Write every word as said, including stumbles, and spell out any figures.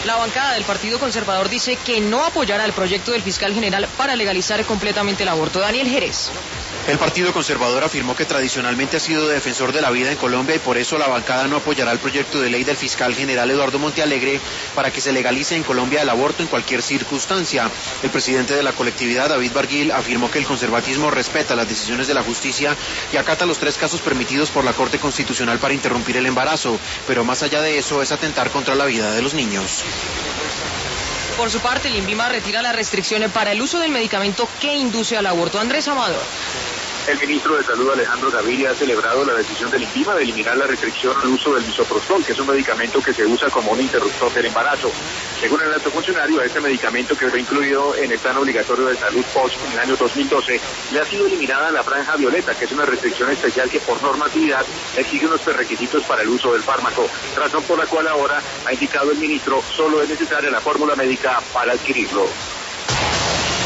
La bancada del Partido Conservador dice que no apoyará el proyecto del fiscal general para legalizar completamente el aborto. Daniel Jerez. El Partido Conservador afirmó que tradicionalmente ha sido defensor de la vida en Colombia y por eso la bancada no apoyará el proyecto de ley del fiscal general Eduardo Montealegre para que se legalice en Colombia el aborto en cualquier circunstancia. El presidente de la colectividad, David Barguil, afirmó que el conservatismo respeta las decisiones de la justicia y acata los tres casos permitidos por la Corte Constitucional para interrumpir el embarazo, pero más allá de eso es atentar contra la vida de los niños. Por su parte, el INVIMA retira las restricciones para el uso del medicamento que induce al aborto. Andrés Amador. El ministro de Salud, Alejandro Gaviria, ha celebrado la decisión del INVIMA de eliminar la restricción al uso del misoprostol, que es un medicamento que se usa como un interruptor del embarazo. Según el alto funcionario, este medicamento, que fue incluido en el plan obligatorio de salud P O S en el año dos mil doce, le ha sido eliminada la franja violeta, que es una restricción especial que por normatividad exige unos requisitos para el uso del fármaco, razón por la cual ahora, ha indicado el ministro, solo es necesaria la fórmula médica para adquirirlo.